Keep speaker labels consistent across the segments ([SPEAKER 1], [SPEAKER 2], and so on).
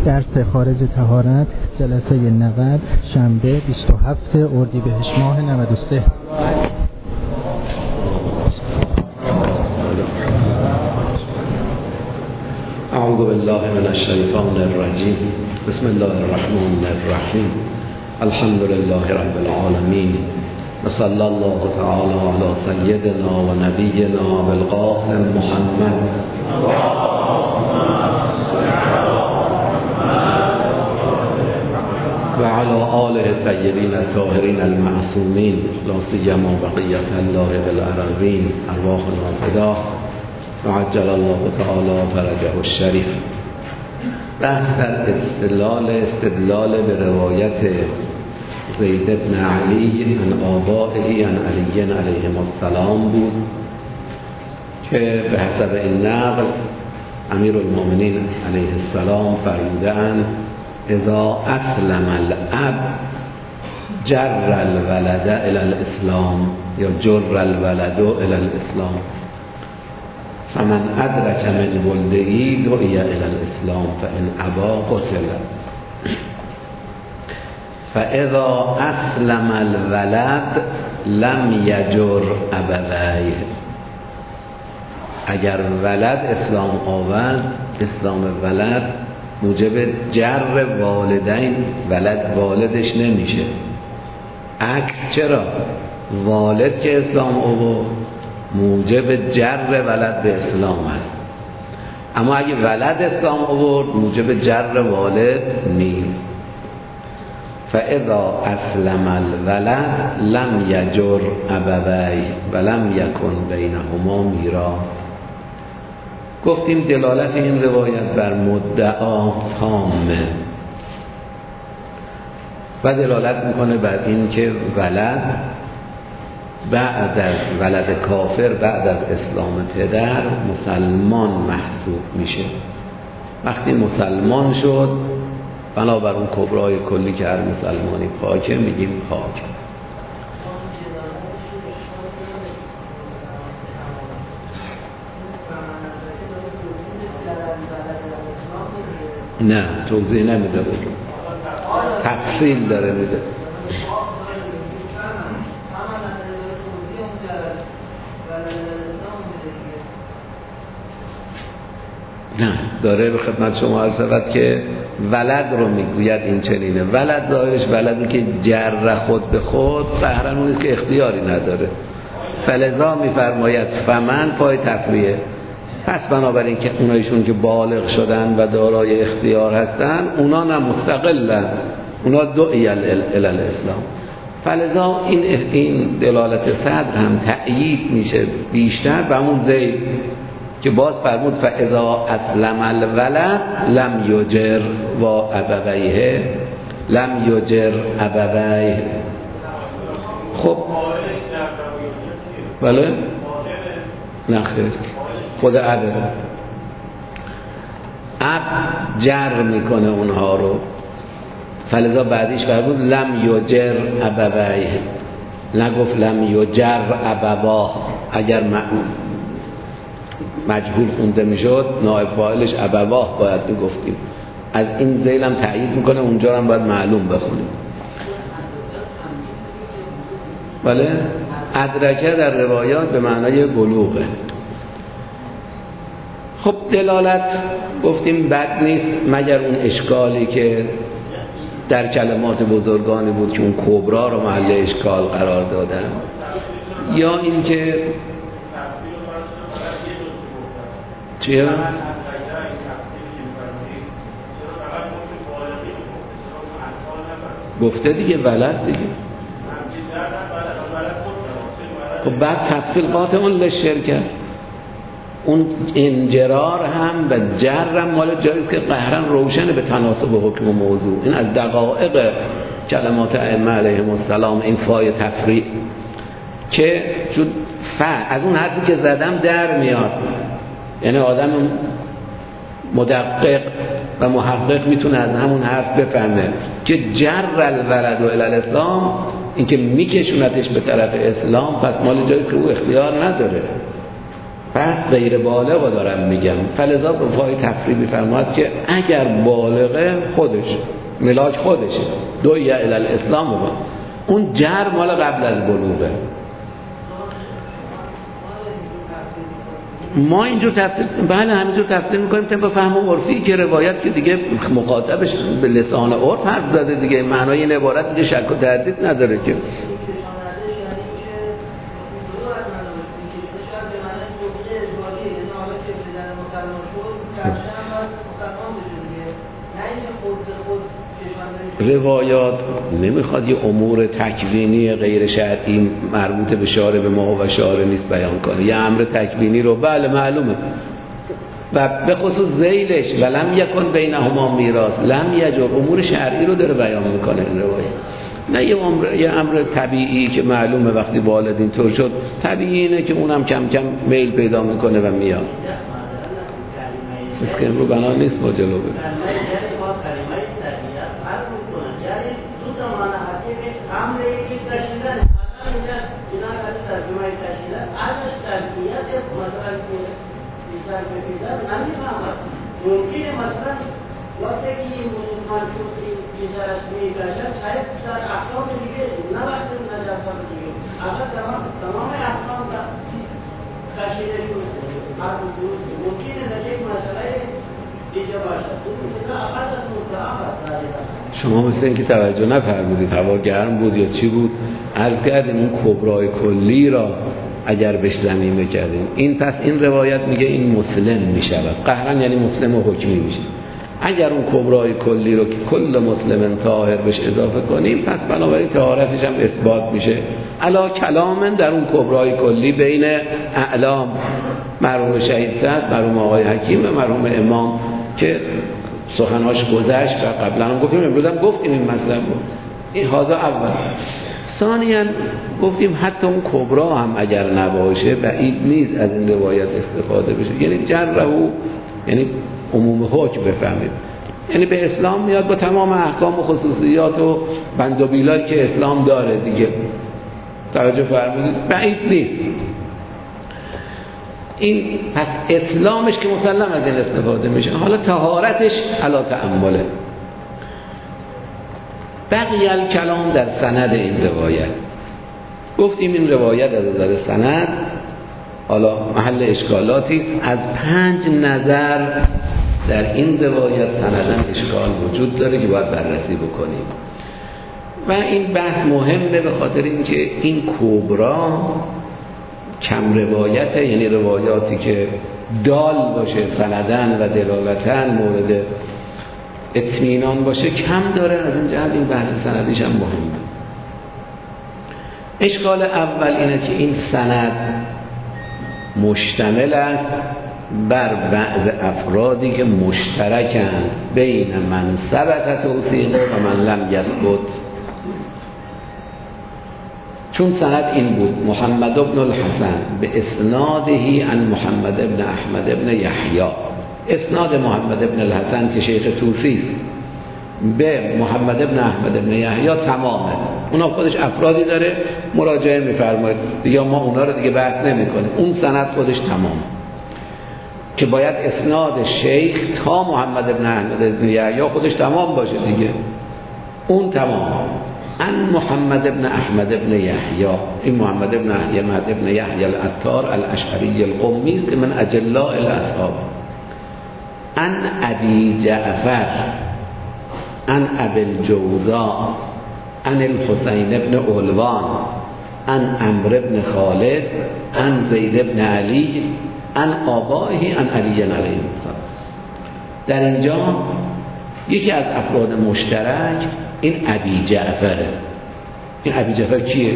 [SPEAKER 1] درس خارج طهارت جلسه 90 شنبه 27 اردیبهشت ماه 93.
[SPEAKER 2] اعوذ بالله من الشیطان الرجیم. بسم الله الرحمن الرحیم. الحمد لله رب العالمین و صلی الله تعالی علی سیدنا و نبینا بالقاسم محمد و علی آله الطیبین الطاهرین المعصومین لا سیما بقیة الله بالارضین ارواحنا فداه و عجل الله تعالی فرجه الشریف. بحث در استدلال به روایت زید بن علی عن آبائه عن علی علیهم السلام بود که به حسب این نقل امیر المؤمنین علیه السلام فرمودند اذا اسلم الاب جر الولد الى الاسلام یا جر الولد الى الاسلام فمن ادرک من ولده دعی الى الاسلام فان ابا قتل فاذا اسلم الولد لم یجر ابویه. اگر ولد اسلام آورد، اسلام ولد موجب جر والدین والدش نمیشه. عکس چرا؟ والد که اسلام آورد موجب جر ولد به اسلام هست، اما اگه ولد اسلام آورد موجب جر والد نیست. فاذا اسلم الولد لم یجر ابویه و لم یکن بینهما میراث. گفتیم دلالت این روایت بر مدعا تامه و دلالت میکنه بر این که ولد بعد از ولد کافر بعد از اسلام پدر مسلمان محسوب میشه. وقتی مسلمان شد بنابر اون کبرای کلی که هر مسلمانی پاکه میگیم پاک. نه توضیح نمیده بود، تفصیل داره میده. نه داره به خدمت شما عرض شود که ولد رو میگوید این چنینه. ولد ظاهرش ولدی که جر خود به خود قهرن اونیست که اختیاری نداره. فلذا میفرماید فمن پای تفریه، پس بنابراین که اونایشون که بالغ شدن و دارای اختیار هستن اونا نه مستقلن، اونا دعی الاسلام. فلذا این دلالت صدر هم تأیید میشه بیشتر به اون زید که باز فرمود فاذا اسلم الولد لم یجر و ابویه لم یجر ابویه. خب بله نخیر خود اب جر میکنه اونها رو، فلذا بعدیش فرمود لم یجر ابویه، نگفت لم یجر ابواه. اگر مجهول خونده میشد نائب فاعلش ابواه باید میگفتیم. از این ذیل هم تأیید میکنه اونجا هم باید معلوم بخونیم. بله ادرکه در روایات به معنای بلوغه. خب دلالت گفتیم بد نیست مگر اون اشکالی که در کلمات بزرگانی بود که اون کبرا رو محل اشکال قرار دادن، یا این که چیه؟ گفته دیگه ولد دیگه. خب بعد تفصیل قاطع اون لشرکه، اون انجرار هم و جر هم مال جاییست که قهرن روشنه به تناسب حکم و موضوع. این از دقایق کلمات ائمه علیهم السلام این فای تفریع که چون از اون حرفی که زدم در میاد، یعنی آدم مدقق و محقق میتونه از همون حرف بفهمه که جر الولد و الاسلام این که میکشونتش به طرف اسلام، پس مال جایی که او اختیار نداره. پس غیر بالغ دارم میگم. فلذا به پای تفریح می‌فرماد که اگر بالغه خودش ملاک خودشه دویه الی الاسلام رو، اون جر مال قبل از بلوغه. ما اینجور تفسیر بله همینجور تفسیر میکنیم طبق فهم عرفی که روایت که دیگه مخاطبش به لسان عرف حرف زده دیگه، معنای این عبارت دیگه شک و تردید نداره که روایات نمیخواد یه امور تکوینی غیر شرعی مربوط به شارع به ما و شارع نیست بیان کنه. یه امر تکوینی رو بله معلومه و به خصوص ذیلش ولم یکن بینهما میراث لم یجر، امور شرعی رو داره بیان میکنه این روایت، نه یه امر طبیعی که معلومه وقتی والد اینطور شد طبیعی اینه که اونم کم کم میل پیدا میکنه و میاد. بس که امرو بنا نیست با جلو بره.
[SPEAKER 3] ممکنه مثلا وقتی که این مسلمان شدی بیشترش میگذشت شاید در احکام دیگه نباشه نجاست دیگه اگر تمام احکام را کشیده شده هر درست ممکنه در یک مسئله دیگه باشه اون مثلا اقل از متعاقب.
[SPEAKER 2] شما مثل اینکه توجه نفرمودید هوا گرم بود یا چی بود، عرض کردیم اون کبرای کلی را اگر بهش ضمیمه کردیم این پس این روایت میگه این مسلم میشود قهرن، یعنی مسلم و حکمی میشه. اگر اون کبرای کلی رو که کل مسلم طاهر بهش اضافه کنیم پس بنابراین طهارتش هم اثبات میشه علا کلام در اون کبرای کلی بین اعلام مرحوم شهید صدر، مرحوم آقای حکیم و مرحوم امام که سخناش گذشت و قبلا هم گفتیم امروز هم گفتیم این مطلب رو. این حاضر اول. ثانیاً گفتیم حتی اون کبرا هم اگر نباشه بعید نیست از این روایت استفاده بشه، یعنی جرهو یعنی عموم حکم بفهمید، یعنی به اسلام میاد با تمام احکام و خصوصیات و بند و بیلایی که اسلام داره دیگه. توجه فرمودید بعید نیست این، پس اسلامش که مسلم از این استفاده میشه. حالا طهارتش علا تأمله. بقیه الکلام در سند این روایت. گفتیم این روایت از نظر سند حالا محل اشکالاتی از 5 نظر در این روایت سندن اشکال وجود داره که باید بررسی بکنیم و این بحث مهمه به خاطر اینکه این کبرا کم روایته، یعنی روایاتی که دال باشه سندن و دلالتن مورد اطمینان باشه کم داره، از این جهت این بحث سندیش هم مهمه. اشکال اول اینه که این سند مشتمل است بر بعض افرادی که مشترکند بین من ثبت توثیقه و من لم یثبت. چون سند این بود محمد بن الحسن به اسنادهی عن محمد بن احمد بن یحیی، اسناد محمد بن الحسن که شیخ توسی به محمد بن احمد بن یحیی تمامه، اونا خودش افرادی داره مراجعه می‌فرماید دیگه ما اونا رو دیگه بحث نمی‌کنیم، اون سند خودش تمام که باید اسناد شیخ تا محمد بن احمد بن یحیی خودش تمام باشه دیگه، اون تمام. ان محمد بن احمد بن یحیی، این محمد بن احمد بن یحیی العطار الاشعری القمی که من اجلاء الاصحاب. ان ابی جعفر ان ابی الجوزاء ان الحسین بن علوان ان عمرو بن خالد ان زید بن علی ان آبائه ان علی علیه السلام. در اینجا یکی از افراد مشترک این ابی جعفره. این ابی جعفر کیه؟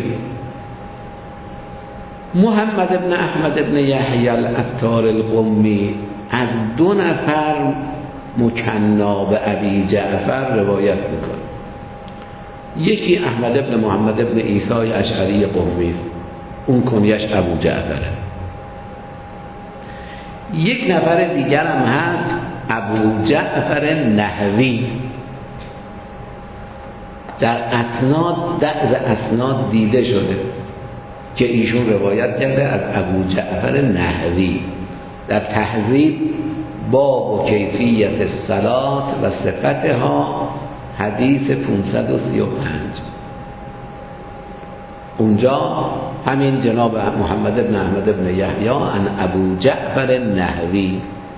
[SPEAKER 2] محمد بن احمد بن یحیی العطار القمی از 2 نفر مکنا به ابی جعفر روایت میکنه. یکی احمد بن محمد بن عیسی اشعری قمی، اون کنیش ابو جعفره. یک نفر دیگر هم هست ابو جعفر نحوی. در اسناد بعض اسناد دیده شده که ایشون روایت کرده از ابو جعفر نحوی در تهذیب باب و کیفیت الصلاة و صفتها حدیث 535. اونجا همین جناب محمد بن احمد بن یحیی عن ابو جعفر نحوی.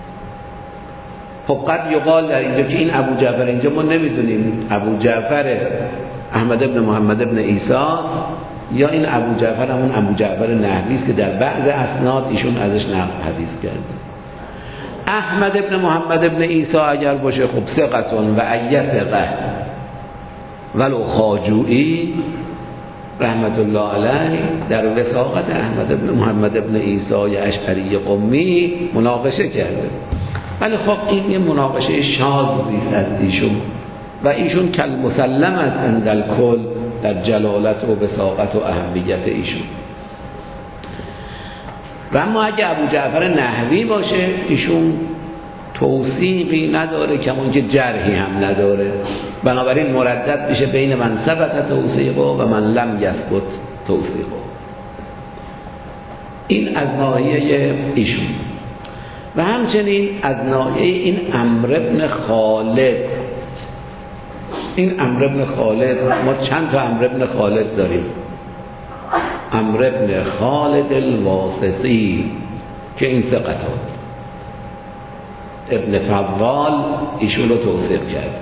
[SPEAKER 2] خب قد یقال در اینجا که این ابو جعفر، اینجا ما نمیدونیم ابو جعفر احمد بن محمد بن عیسی یا این ابو جعفر همون ابو جعفر نحوی است که در بعض اسناد ایشون ازش نقل حدیث کرده. احمد بن محمد بن عیسی اگر باشه خب ثقتون و ایثقه ولو خاجوئی رحمت الله علیه در وثاقت احمد بن محمد بن عیسی اشعری قمی مناقشه کرده، ولی خب این یه مناقشه شاذی است از ایشون و ایشون کل مسلم است عند الکل در جلالت و وثاقت و اهمیت ایشون. و اما اگه ابو جعفر نحوی باشه ایشون توثیقی نداره که اونجا جرحی هم نداره، بنابراین مردد میشه بین من ثبت توثیقه و من لم یثبت توثیقه. این از ناحیه ایشون. و همچنین از ناحیه این عمرو بن خالد. این عمرو بن خالد، ما چند تا عمرو بن خالد داریم. عمرو بن خالد الواسطی که این ثقت ابن فضال ایشون رو توثیق کرد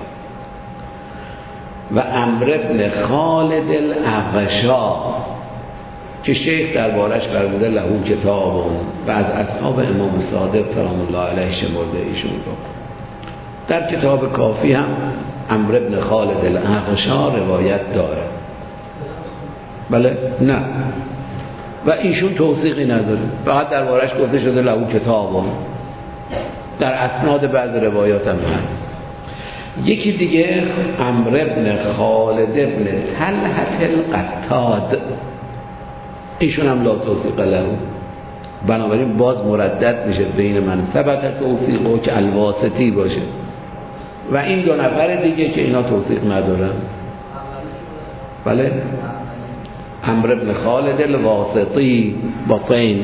[SPEAKER 2] و عمرو بن خالد الاغشا که شیخ دربارش فرموده له کتاب و از اصحاب امام صادق سلام الله علیه شمرده ایشون رو. در کتاب کافی هم عمرو بن خالد الاغشا روایت داره. بله نه، و ایشون توثیقی نداره، فقط دربارش گفته شده له کتاب. در اسناد بعض روایات هم هست. یکی دیگه عمرو بن خالد بن طلحة القتاد، ایشون هم لا توثیق له، بنابراین باز مردد میشه بین من ثبت توثیقه که الواسطی باشه و این دو نفر دیگه که اینا توثیق ندارن. بله، عمرو بن خالد الواسطی با فین.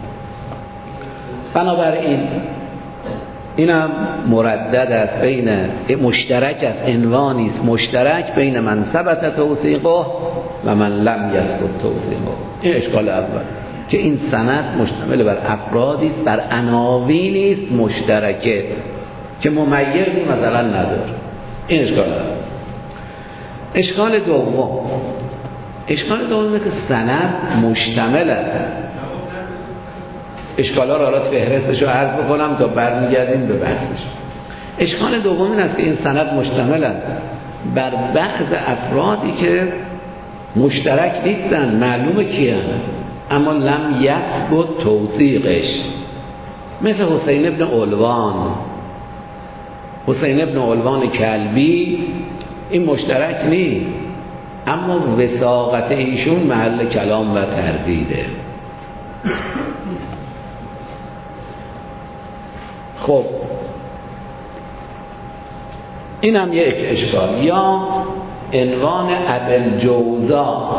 [SPEAKER 2] بنابراین اینم مردد است، بین مشترک است، عنوانی است مشترک بین من ثبت توثیقه و من لم یثبت توثیقه. این اشکال اول که این سند مشتمل بر افرادی است، بر عناوینی است مشترکه که ممیزی مثلا نداره. این اشکال است. اشکال دوم اینه که سند مشتمل است. اشکالا را فهرستش رو عرض بکنم تا برمیگردیم به بحثش. اشکال دوم این است که این سند مشتمل است بر بعض افرادی که مشترک نیستن، معلومه کیان، اما لم یثبت توثیقش، مثل حسین ابن علوان کلبی. این مشترک نیست، اما وثاقت ایشون محل کلام و تردیده. خب این هم یک اشکال. یا عنوان ابوالجوزا.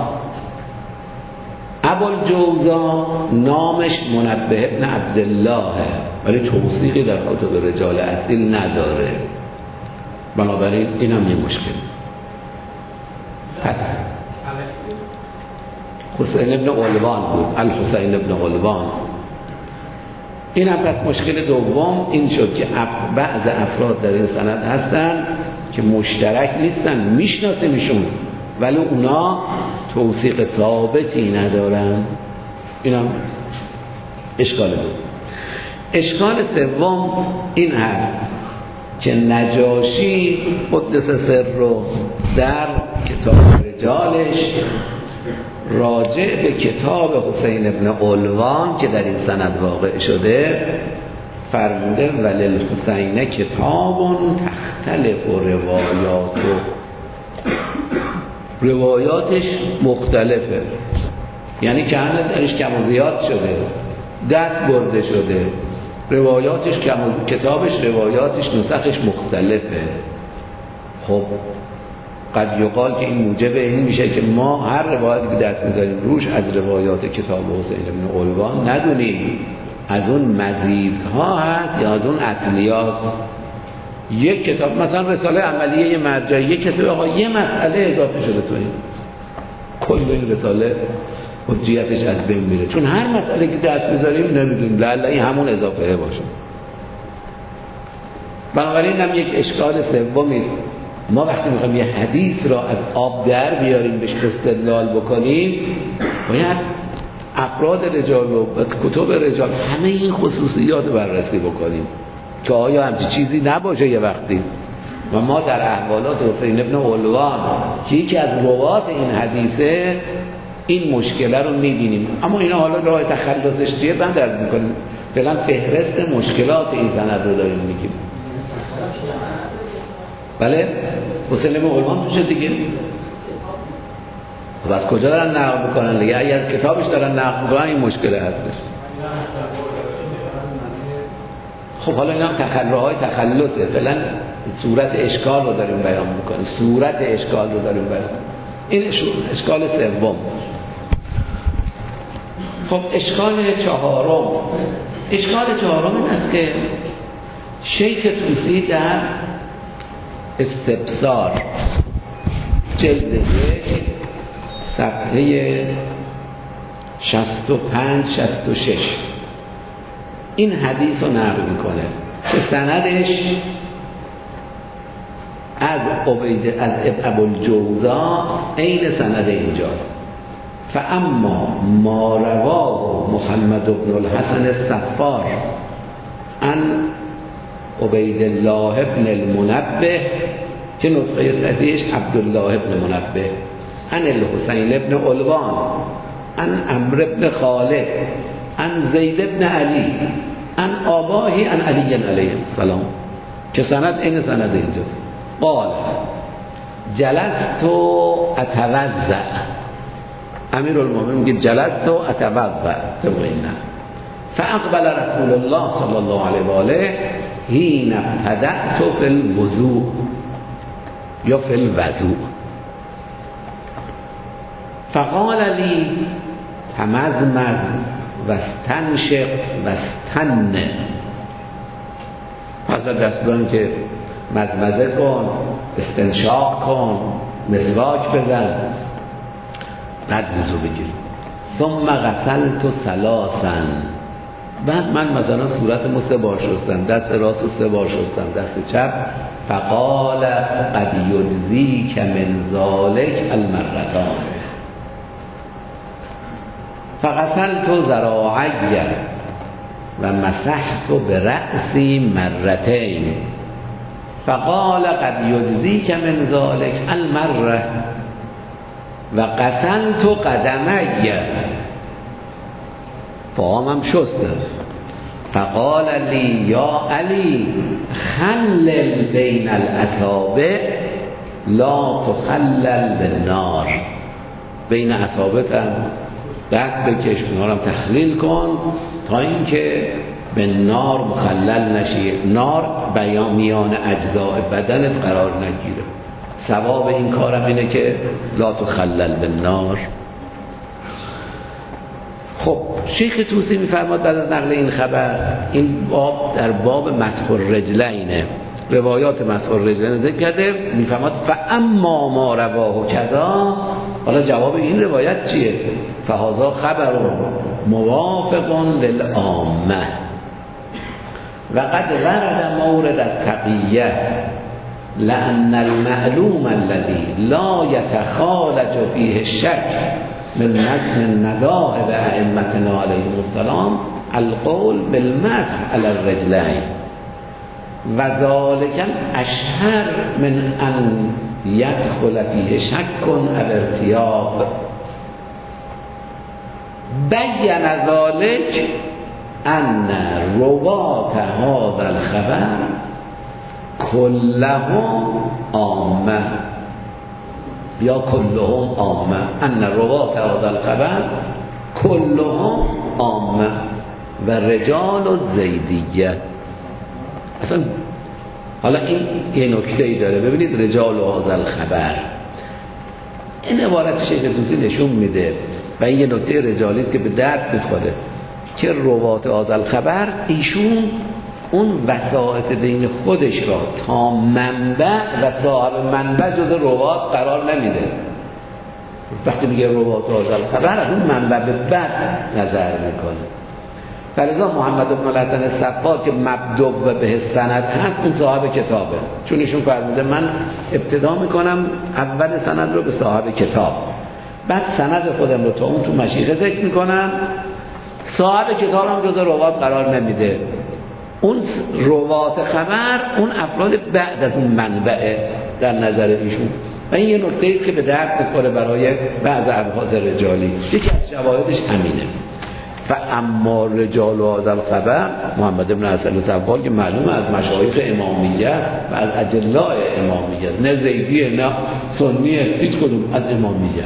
[SPEAKER 2] ابوالجوزا نامش منبه ابن عبدالله ولی توثیقی در کتب رجال اصیل نداره، بنابراین این هم یه مشکل. حسین ابن علوان بود، الحسین ابن علوان. این هم پس مشکل دوم این شد که بعض افراد در این سند هستن که مشترک نیستن، میشناسیمشون ولی اونا توثیق ثابتی ندارن. این هم اشکال دوم. اشکال سوم این هست که نجاشی قدس سر رو در کتاب رجالش راجع به کتاب حسین ابن علوان که در این سند واقع شده فرموده وللحسین کتاب تختلف و روایاتش مختلفه، یعنی که همه درش کم و زیاد شده، دست برده شده، روایاتش کتابش روایاتش نسخش مختلفه. خب قد یقال که این موجب این میشه که ما هر روایتی که دست می‌ذاریم روش از روایات کتاب حسین بن علوان ندونیم از اون مزیدها هست یا از اون اصلیات. یک کتاب مثلا رساله عملیه یه مرجعی، یک کتاب آقا یه مسئله اضافه شده تو این، کل این رساله حجیتش از بین میره، چون هر مسئله که دست می‌ذاریم نمیدونیم لعل این همون اضافه باشه. بنابراین هم یک اشکال سومی است. ما وقتی میخوایم یه حدیث را از آب در بیاریم بهش استدلال بکنیم، باید افراد رجال و کتب رجال همه این خصوصیات بررسی بکنیم که آیا همچی چیزی نباشه یه وقتی. و ما در احوالات حسین بن علوان که یکی از روات این حدیثه این مشکله رو میبینیم، اما اینا حالا راه تخلصش چیه من درد میکنیم. فعلا فهرست مشکلات این سند رو داریم میگیم. بله حسین بن علوان توشه دیگه. خب از کجا دارن نقل بکنن دیگه؟ اگه از کتابش دارن نقل بکنن این مشکله هستش. خب حالا اینا تخلصهای تخلصه، فعلا صورت اشکال رو داریم بیان میکنیم، صورت اشکال رو داریم بیان. این اشکال سوم. خب اشکال چهارم این است که شیخ طوسی در استبصار جلد 1 صفحه 65-66 این حدیث رو نقل میکنه که سندش از ابوالجوزا عین سند اینجاست. فاما ما رواه محمد بن الحسن الصفار عن عبید الله بن المنبه که نسخه صحیحش عبدالله بن منبه عن الحسین بن علوان عن عمرو بن خالد عن زید بن علی عن آباهی عن علی علیه السلام که سند این سند اینجا قال جلست اتوضأ، امیر المؤمنین میگه جلست اتوضأ تمرینه فاقبل رسول الله صلی الله علیه و آله حین ابتدأت فی الوضوء یا فی الوضوء فقال لی تمزمز واستنشق واستن. پس دستان که مزمزه کن، استنشاق کن، مسواک بزن، بعد وضو بگیر. ثم غسلت ثلاثا، بعد من مثلا صورتمو 3 بار شستم، دست راست رو 3 بار شستم، دست چپ. فقال قد یجزیک من ذلک المرتان فغسلت ذراعی و مسحت برأسی مرتين فقال قد یجزیک من ذلک المره و غسلت قدمی، پاهامم شستم. فقال لی یا علی خلل بین الاصابع لا تخلل بالنار، بین اصابعتم دست بکش، اونها رو تخلیل کن تا اینکه به نار مخلل نشی، نار میان اجزاء بدنت قرار نگیره. ثواب این کارم اینه که لا تخلل بالنار. خب شیخ طوسی میفرماد بعد از نقل این خبر، این باب در باب مسح الرجلین، روایات مسح الرجلین ذکر کرده، میفرماد فاما ما رواه کذا، حالا جواب این روایت چیه؟ فهذا خبر موافق للعامه و قد ورد مورد التقیه لأن المعلوم الذي لا يتخالج فيه الشك من مذاهب ائمتنا عليهم السلام القول بالمسح على الرجلين وذلك اشهر من ان يدخل فيه شك او ارتياب. بين ذلك ان روات هذا الخبر كلهم عامه یا کلهم عامه، ان روات هذا الخبر کلهم عامه و رجال و زیدیه. اصلا حالا این یه نکته ای داره، ببینید رجال و هذا الخبر این عبارت شیخ طوسی نشون میده و این یه نکته رجالی است که به درد میخوره که روات هذا خبر ایشون اون وسائط بین خودش را تا منبع و صاحب منبع جز روات قرار نمیده. وقتی میگه روات هذا خبر از اون منبع به بعد نظر میکنه. فلذا محمد بن الحسن الصفار که مبدوع و به سند هست اون صاحب کتابه، چون ایشون فرموده من ابتدا میکنم اول سند رو به صاحب کتاب، بعد سند خودم رو تا اون تو مشیخه ذکر میکنم، صاحب کتاب هم جز روات قرار نمیده. اون روات خبر اون افراد بعد از اون منبعه در نظر ایشون و این یه نکته است که به درد میخوره برای بعض ابحاث رجالی. یکی از شواهدش همینه. و اما رجال هذا الخبر محمد بن حسن الصفار که معلومه از مشایخ امامیه و از اجلاء امامیه، نه زیدیه نه سنیه، هیچ کدوم از امامیه.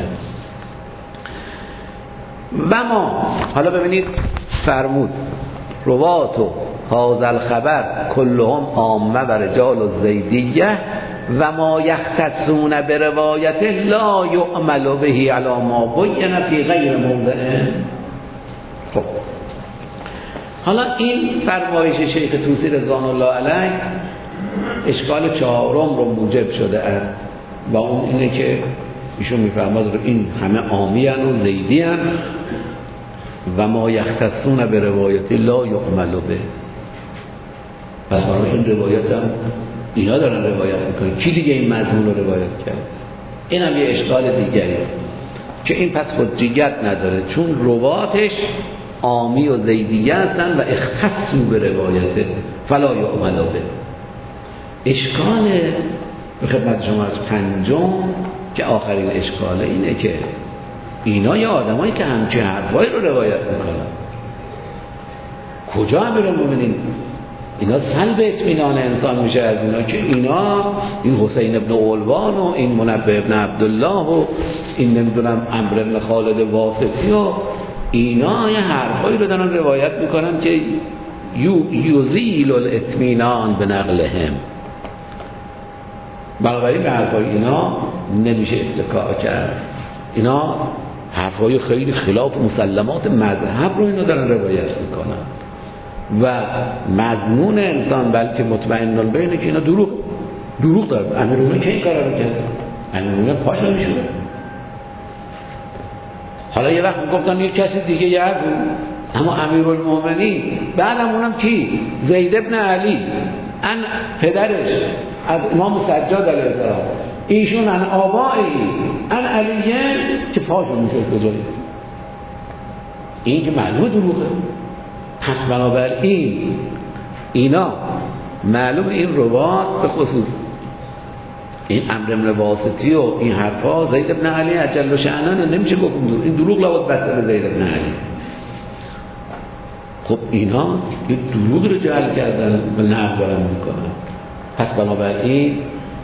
[SPEAKER 2] و ما حالا ببینید فرمود روات هذا الخبر كلهم عامه و رجال الزیدیه و ما یختصون بروایته لا یعمل به علی ما بین فی غیر موضعه. خب حالا این فرمایش شیخ طوسی رضوان الله علیه اشکال چهارم رو موجب شده است و اون اینه که ایشون میفرماد این همه عامی ان و زیدی ان و ما یختصون به روایت لا یعمل به. پس برایشون روایت هم اینا دارن روایت میکنن، کی دیگه این مضمون رو روایت کرد؟ این هم یه اشکال دیگری که این پس حجیت نداره چون رواتش عامی و زیدیه هستن و اختصو به روایته فلا یعمل به. اشکال به خدمت شما از پنجم که آخرین اشکاله اینه که اینا یه آدمایی که همچین حرفایی رو روایت میکنن کجا امیرالمومنین اینا سلب اطمینان انسان میشه از اینا که اینا این حسین ابن علوان و این منبه ابن عبدالله و این نمیدونم عمرو ابن خالد واسطی و اینا یه حرفایی رو دارن روایت میکنن که یزیل الاطمینان به نقلهم. بنابراین به حرفای اینا نمیشه اتکا کرد. اینا حرفای خیلی خلاف مسلمات مذهب رو اینا دارن روایت میکنن و مضمون انسان بلکه مطمئنان به اینه که اینا دروغ داره. امیرالمومنین که این کارا رو کرد؟ امیرالمومنین پاش نمیشونه. حالا یه وقت میگفتن یه کسی دیگه یاد اما امیرالمومنین بعدم اونم کی؟ زید ابن علی ان پدرش از امام سجاد علیه السلام ایشون ان آبایی ان علیه که پاشو میشد بذاری. این که معلومه دروغه. پس بنابراین اینا معلوم این روات به خصوص این عمرو بن واسطی و این حرفا زید ابن علی اجل شأنه نمیشه گفت این دروغ لابد بسته به زید ابن علی. خب اینا یه دروغ رو جعل کردن به نقل دارن میکنن. پس بنابراین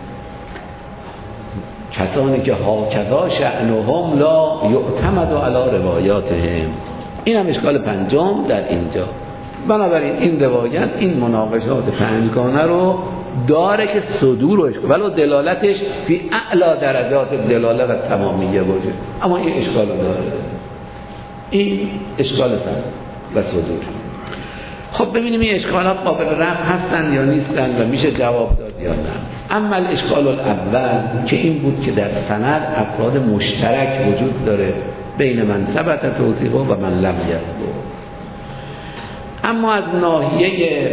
[SPEAKER 2] کسانی که هاکذا شأنهم لا یعتمد علی روایاتهم. این هم اشکال پنجم در اینجا. بنابراین این روایت این مناقشات پنجگانه رو داره که صدورش ولو دلالتش فی اعلا درجات دلاله و تمامیه باشه، اما این اشکال داره. این اشکال و صدور. خب ببینیم این اشکالات قابل رفع هستن یا نیستن و میشه جواب داد یا نه. اما الاشکال الاول که این بود که در سند افراد مشترک وجود داره بین من ثبت توثیقه و من لم یثبت. اما از ناحیه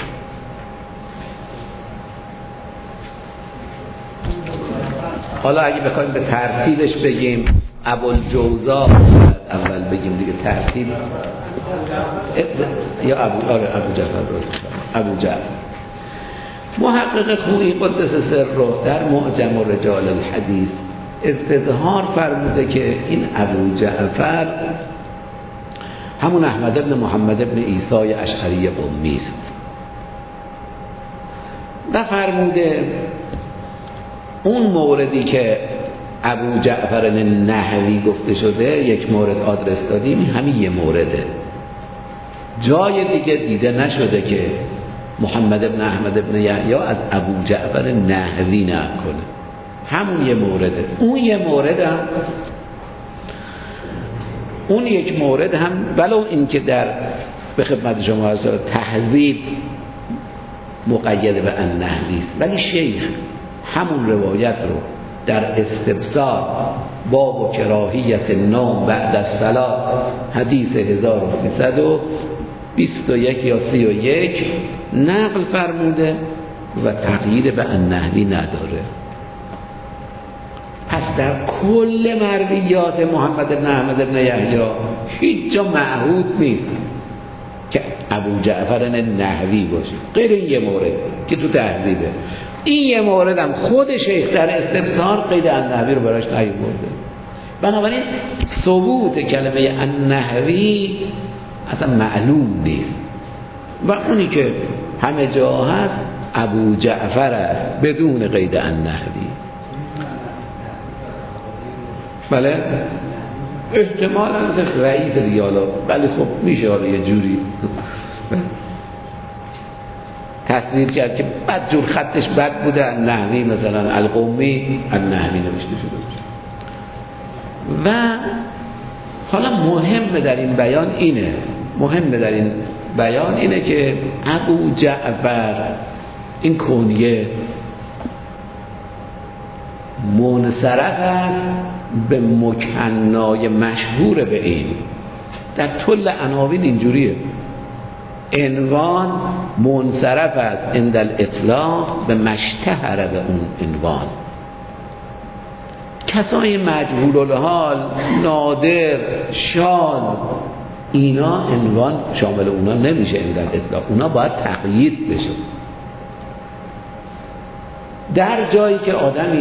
[SPEAKER 2] حالا اگه بخوایم به ترتیبش بگیم ابوالجوزا اول بگیم دیگه ترتیب یا ابو جعفر محقق خویی قدس سر رو در معجم رجال الحدیث استظهار فرموده که این ابو جعفر همون احمد ابن محمد ابن عیسی اشعری قمی است و فرموده اون موردی که ابو جعفر نحوی گفته شده یک مورد آدرس دادیم، همین یه مورده. جای دیگه دیده نشده که محمد ابن احمد ابن یحیی از ابو جعفر نحوی نقل کنه. همون یه مورده. اون یک مورد هم ولو اینکه در به خدمت شما هست تهذیب مقید به النحوی است، ولی شیخ همون روایت رو در استبصار باب کراهیت نام بعد الصلاة حدیث 1321 یا 31 نقل فرموده و تقیید به النحوی نداره. پس در کل مرویات محمد بن احمد بن یحیی هیچ جا معهود نیست که ابو جعفر نحوی باشه، غیر این یه مورد که تو تهذیبه. این یه مورد هم خود شیخ در استبصار قید النحوی رو براش نیاورده. بنابراین ثبوت کلمه النحوی اصلا معلوم نیست و اونی که همه جا هست ابو جعفر است بدون قید النحوی. بله احتمالاً رئیس ریالا، ولی خب میشه حالا یه جوری تصویر کرد که بد جور خطش بد بوده، النحوی مثلا القومی النحوی نوشته شده باشه. و حالا مهم در این بیان اینه که ابو جعفر این کنیه منصرف است به مکنای مشهور به این. در طول عناوین اینجوریه، عنوان منصرف است عند الاطلاق به مشتهر به اون عنوان. کسای مجهول الحال، نادر، شاذ، اینا عنوان شامل اونا نمیشه عند الاطلاق، اونا باید تقیید بشه. در جایی که آدمی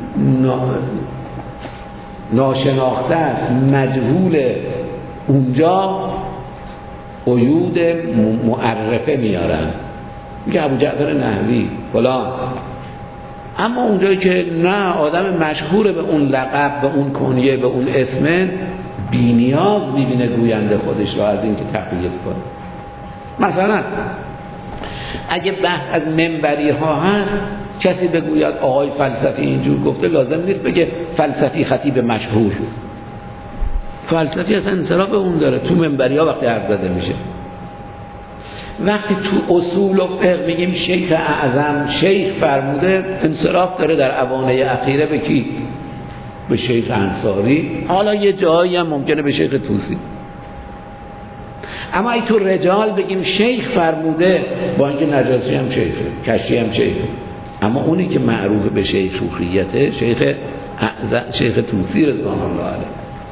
[SPEAKER 2] ناشناخته است، مجهول، اونجا قیود معرفه میارن، میگه ابو جعفر نحوی فلان. اما اونجایی که نه، آدم مشهور به اون لقب، به اون کنیه، به اون اسم، بی‌نیاز میبینه گوینده خودش را از این که تقیید کنه. مثلا اگه بحث از منبری ها هست، کسی بگوید آقای فلسفی اینجور گفته، لازم نیست بگه فلسفی خطیب مشهور. فلسفی اصلا انصراف اون داره تو منبری ها وقتی حرف زده میشه. وقتی تو اصول و فقه میگیم شیخ اعظم شیخ فرموده، انصراف داره در اوانه اخیره به کی؟ به شیخ انصاری، حالا یه جایی هم ممکنه به شیخ طوسی. اما ای تو رجال بگیم شیخ فرموده، با اینکه نجاسی هم شیخه، کشی هم شیخه، اما اونی که معروف به شیخوخیته شیخ طوسی رضوان الله علیه.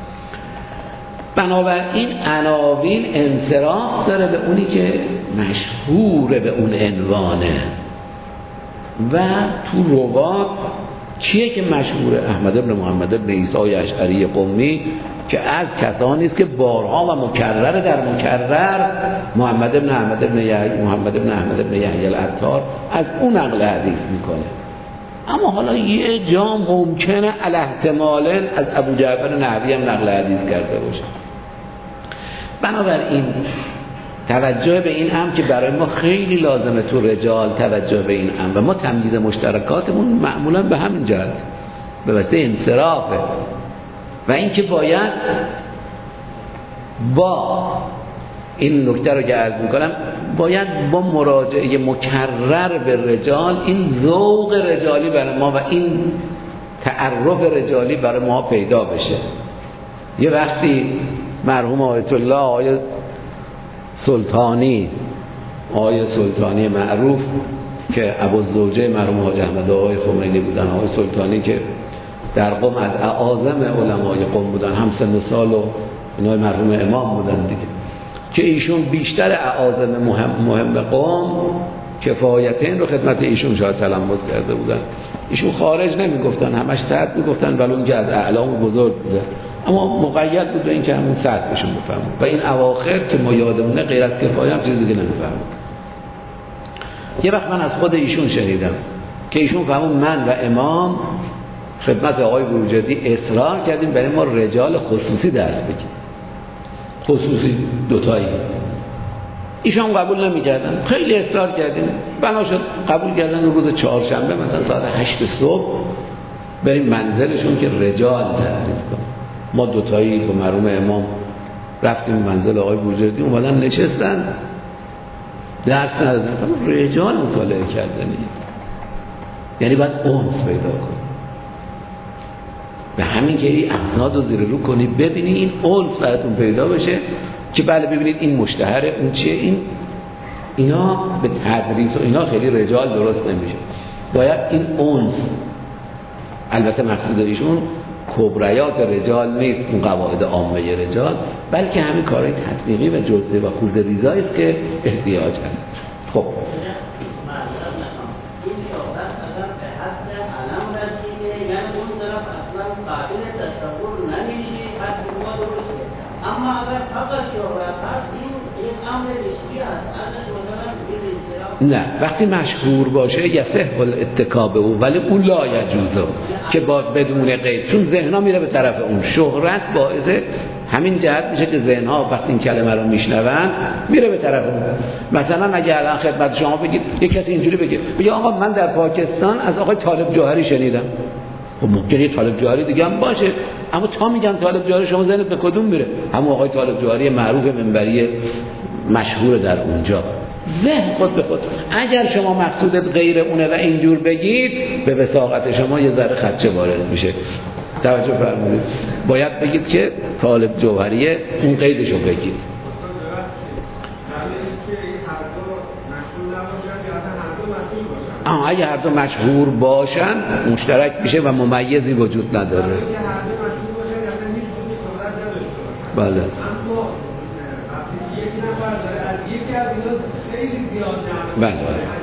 [SPEAKER 2] بنابراین عناوین انصراف داره به اونی که مشهور به اون عنوانه. و تو روات کیه که مشهوره؟ احمد بن محمد بن عیسی اشعری قمی که از کسانی است که بارها و مکرر در مکرر محمد بن احمد بن یحیی العطار از اون نقل حدیث میکنه. اما حالا یه جا ممکنه الاحتمالاً از ابو جعفر نحوی هم نقل حدیث کرده باشه. بنابراین توجه به این امر که برای ما خیلی لازمه، تو رجال توجه به این امر، و ما تمییز مشترکاتمون معمولاً به همین جهت، به واسطه انصرافه. و این که باید با این نکته رو که عرض میکنم، باید با مراجعه مکرر به رجال این ذوق رجالی برای ما و این تعرف رجالی برای ما پیدا بشه. یه وقتی مرحوم آیت الله آقای سلطانی معروف که ابوالزوجه مرحوم حاج احمد آقای خمینی بودن، آقای سلطانی که در قم از اعاظم علمای قم بودن، هم سن و سال و اینای مرحوم امام بودن دیگه، که ایشون بیشتر اعاظم مهم قم کفایتین رو خدمت ایشون شاید تلمس کرده بودن. ایشون خارج نمیگفتن، همش سطح میگفتن، ولی اون که از اعلام بزرگ بوده، اما مقید بود به این که همون سطحشون بفهمون. و این اواخر که ما یادمونه غیر از کفایه هم چیز دیگه نمیفهمون. یه وقت من از خود ایشون شنیدم که ایشون فهمون من و امام خدمت آقای بروجردی اصرار کردیم برای ما رجال خصوصی درس بگیم، خصوصی دوتایی. ایشون قبول نمی‌کردن، خیلی اصرار کردیم، بنا شد قبول کردن روز چهارشنبه مثلا ساعت 8 صبح بریم منزلشون که رجال تعریف کن. ما دوتایی با مرحوم امام رفتیم منزل آقای بوجردی، اومدن نشستن درس ندادن، رجال مطالعه کردنی، یعنی باید انس پیدا کنی. به همین که این اسناد رو زیر رو کنی ببینی این انس براتون پیدا بشه که بله ببینید این مشتهره اون چیه، اینا به تدریس و اینا خیلی رجال درست نمیشه. باید این انس، البته مقصود ایشون کبریات رجال نیست، اون قواعد عامه رجال، بلکه همین کارهای تطبیقی و جزئی و خورده ریزایی است که احتیاج هست. خب
[SPEAKER 3] اما اگر فقط شهرت هست این امر نسبی است.
[SPEAKER 2] نه، وقتی مشهور باشه یصح الاتکا به او، ولی اون لا یجوزه که با بدون قید، چون ذهن‌ها میره به طرف اون. شهرت باعث همین جهت میشه که ذهن‌ها وقتی این کلمه رو میشنوند میره به طرف اون. مثلا اگه الان خدمت شما بگید یک کسی اینجوری بگه آقا من در پاکستان از آقای طالب جوهری شنیدم، خب ممکنه طالب جوهری دیگه هم باشه، اما تا میگن طالب جوهری شما ذهنت به کدوم میره؟ همون آقای طالب جوهری معروف منبری مشهور در اونجا. ذهن خود به خود، اگر شما مقصودت غیر اونه و اینجور بگید به وثاقت شما یه ذره خدشه وارد میشه. توجه فرمایید، باید بگید که طالب جوهریه، اون قیدشو بگید. اگه هر دو مشهور باشن مشترک میشه و ممیزی وجود نداره. بله بله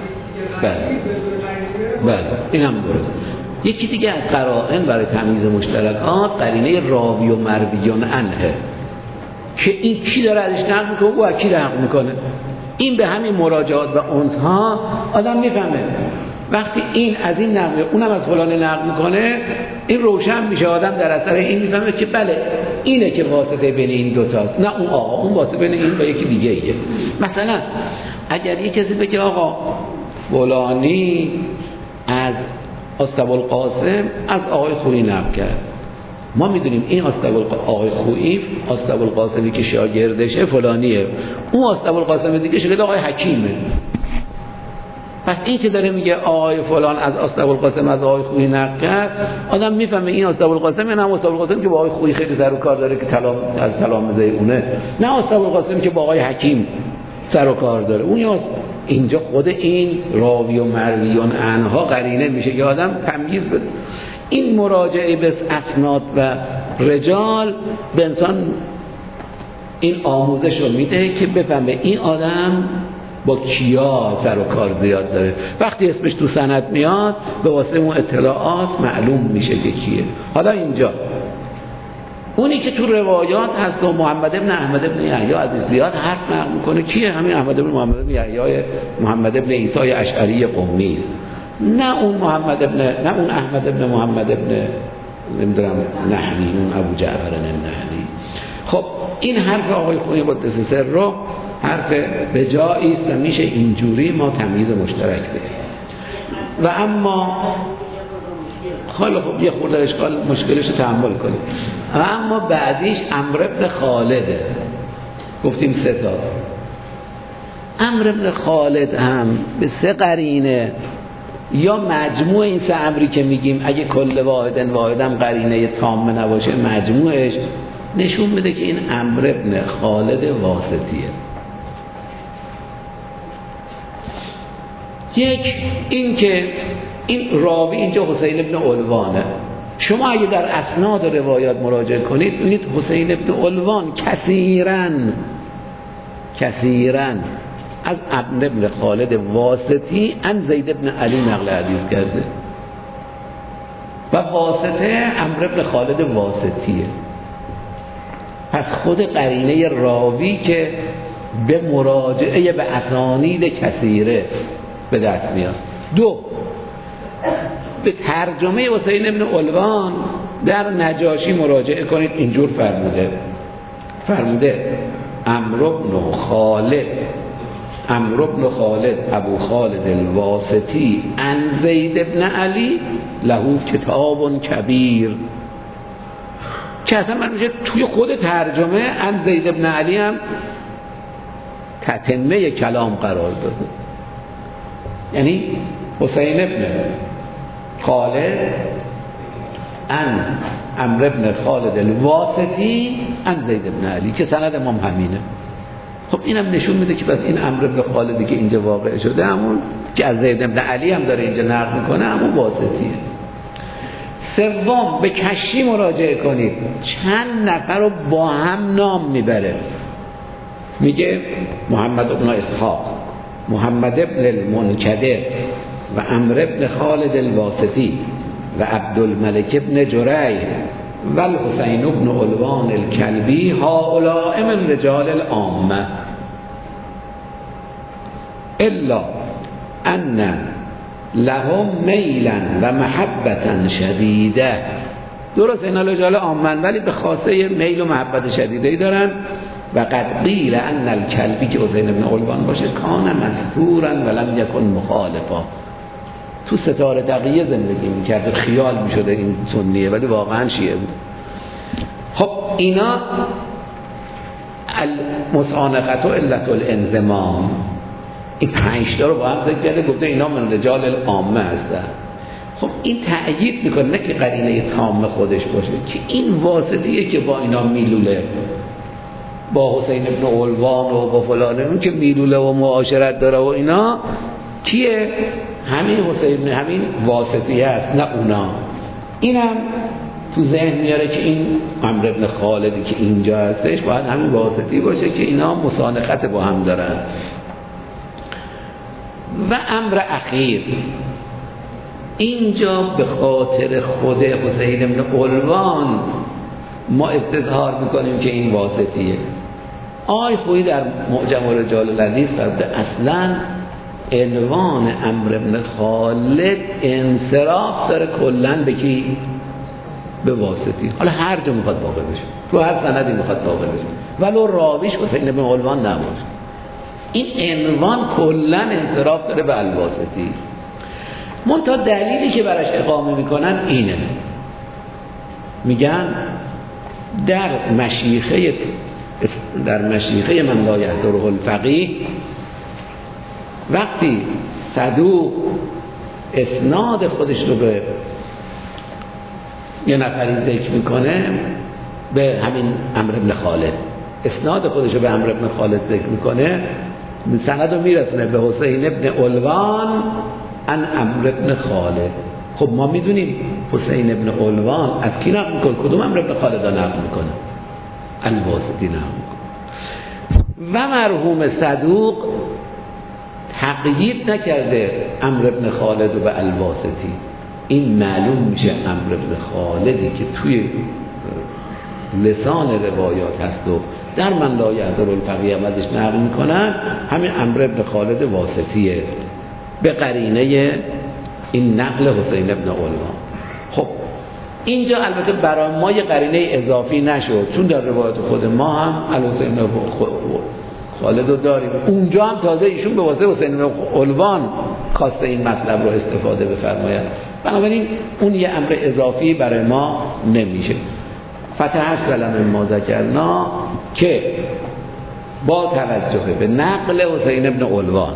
[SPEAKER 2] بله این هم درست. یکی دیگه از قرائن برای تمییز مشترکات قرینه راوی و مرویون عنه، که این کی داره ازش نقل میکنه او کی نقل میکنه. این به همین مراجعات و اونها آدم میفهمه وقتی این از این نقل اونم از فلان نقل میکنه، این روشن میشه، آدم در اثر این میفهمه که بله اینه که واسطه بین این دوتاست، نه اون آقا، اون واسطه بین این با یکی دیگه ایه. مثلا اگر یک کسی بگه آقا فلانی از استابالقاسم از آقای خویی نقل کرد، ما میدونیم این آقای خویی استابالقاسمی که شاگردشه فلانیه، اون استابالقاسم دیگه شاگرد آقای حکیمه. پس این که داره میگه آقای فلان از استابالقاسم از آقای خویی نقل کرد، آدم میفهمه این استابالقاسم یعنی هم استابالقاسم که با آقای خویی خیلی سر و کار داره که از تلامذه اونه، نه استابالقاسم که با آقای حکیم سر و کار داره. اون اینجا خود این راوی و مرویون عنها قرینه میشه که آدم تمییز بده. این مراجعه به اسناد و رجال به انسان این آموزش رو میده که بفهمه این آدم با کیا سر و کار زیاد داره. وقتی اسمش تو سند میاد به واسطه اون اطلاعات معلوم میشه که کیه. حالا اینجا اونی که تو روایات هست و محمد ابن احمد ابن یحیی از زیاد حرف نقل میکنه کیه؟ همین احمد ابن محمد ابن یحیی محمد ابن عیسی اشعری قمی، نه اون محمد ابن، نه اون احمد ابن محمد ابن نمیدونم نحوی، اون ابو جعفر النحوی. خب این حرف آقای خویی قدس سر رو حرف به جایی است و میشه اینجوری ما تمییز مشترک بدیم. و اما خیلی خب یه خورده اشکال مشکلش رو تحمل کنیم. و اما بعدیش عمرو ابن خالده، گفتیم سه تا. عمرو ابن خالد هم به سه قرینه، یا مجموع این سه امری که میگیم اگه کل واحدم قرینه تام نباشه مجموعش نشون میده که این عمرو ابن خالد واسطیه. یک این که این راوی اینجا حسین ابن علوانه. شما اگه در اسناد و روایات مراجعه کنید ببینید حسین ابن علوان کثیراً از ابن خالد واسطی ان زید ابن علی نقل حدیث کرده و واسطه عمرو ابن خالد واسطیه. پس خود قرینه راوی که به مراجعه به اسانید کثیره به دست میاد. دو، به ترجمه حسین ابن علوان در نجاشی مراجعه کنید، اینجور فرموده عمرو بن خالد ابو خالد الواسطی ان زید ابن علی له کتاب کبیر، که اصلا من میشه توی خود ترجمه ان زید ابن علی هم تتمه کلام قرار داده. یعنی حسین ابن خالد ان عمرو ابن خالد الواسطی ان زید ابن علی، که سند امام همینه. خب اینم نشون میده که بس این عمرو ابن خالدی که اینجا واقع شده همون که از زید ابن علی هم داره اینجا نقل میکنه همون واسطیه. سوم، به کشی مراجعه کنید، چند نفر رو با هم نام میبره، میگه محمد ابن اسحاق، محمد ابن المنکدر و عمرو ابن خالد الواسطی و عبدالملک ابن جریح و الحسین ابن علوان الکلبی، هؤلاء من رجال العامه الا ان لهم میلا و محبتا شدیده. درست اینا رجال عامه ولی به خاصه میل و محبت شدیده‌ای دارن. و قد قیل ان الکلبی، که حسین ابن علوان باشه، کان مستورا ولم یکن مخالفا، تو ستاره تقیه زندگی میکرد، خیال میشده این سنیه ولی واقعا شیعه بود. خب اینا المصانقت و علت الانضمام، این 5 تا رو با هم ذکر کرده، گفته اینا من رجال العامه هستن. خب این تأیید میکنه نه که قرینه تام خودش باشه، که این واسطیه که با اینا میلوله، با حسین ابن علوان و با فلانه، اون که میلوله و معاشرت داره و اینا، کیه؟ همین حسین، همین واسطیه هست، نه اونا. اینم تو ذهن میاره که این عمرو ابن خالدی که اینجا هستش باید همین واسطی باشه که اینا مسانقت با هم دارن. و امر اخیر، اینجا به خاطر خود حسین ابن علوان ما استظهار میکنیم که این واسطیه. آی خویی در معجم رجال الحدیث فرده اصلا عنوان عمرو ابن خالد انصراف داره کلن به کی؟ به واسطی. حالا هر جا میخواد واقع بشه، تو هر سندی میخواد واقع بشه، ولو راویش حسین ابن علوان نباشه، این عنوان کلن انصراف داره به الواسطی. منتها دلیلی که براش اقامه میکنن اینه، میگن در مشیخه من لا یحضره الفقیه، وقتی صدوق اسناد خودش رو به یه نفری ذکر میکنه، به همین عمرو ابن خالد، اسناد خودش رو به عمرو ابن خالد ذکر میکنه، سند رو میرسونه به حسین ابن علوان ان عمرو ابن خالد. خب ما میدونیم حسین ابن علوان از کی نقل میکنه؟ کدوم عمرو ابن خالد ها نقل میکنه؟ الواسطی نقل میکنه. و مرحوم صدوق تقیید نکرده عمرو ابن خالد و به الواسطی. این معلوم میشه عمرو ابن خالدی که توی لسان روایات هست و در من لا یحضره الفقیه ازش نقل میکنن، همین عمرو ابن خالد واسطیه به قرینه این نقل حسین ابن علوان. خب اینجا البته برای ما یه قرینه اضافی نشد، چون در روایت خود ما هم حسین ابن خالد رو داریم، اونجا هم تازه ایشون به واسطه حسین ابن علوان خواسته این مطلب رو استفاده بفرماید، بنابراین اون یه امر اضافی برای ما نمیشه. فتح ما ذکرنا که با توجه به نقل حسین ابن علوان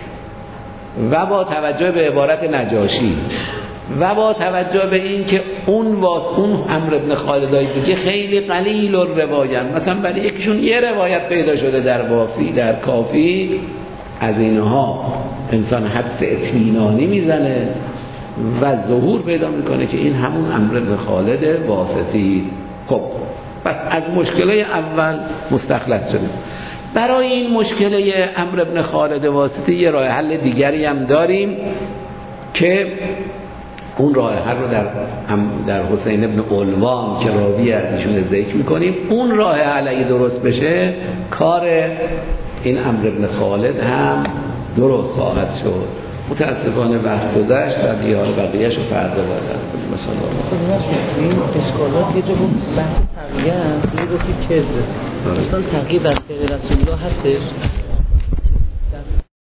[SPEAKER 2] و با توجه به عبارت نجاشی و با توجه به این که اون عمرو ابن خالدای دیگه خیلی قلیل الروایت، مثلا برای یکیشون یه روایت پیدا شده در وافی، در کافی، از اینها انسان حدس اطمینانی میزنه و ظهور پیدا میکنه که این همون عمرو ابن خالد واسطی. خب پس از مشکله اول مستخلص شدیم. برای این مشکله عمرو ابن خالد واسطی یه راه حل دیگری هم داریم که اون راه حل رو در حسین ابن علوان که راوی از ایشون ذکر میکنیم، اون راه حل درست بشه، کار این عمرو ابن خالد هم درست خواهد شد. متاسفانه وقت گذشت و دیار بقیه‌شو فردا باید مثلا
[SPEAKER 4] این اشکالات یه جا بود بحث تقییه هم یه گفتی کذب اصلا تقییه در فقه رسول الله هستش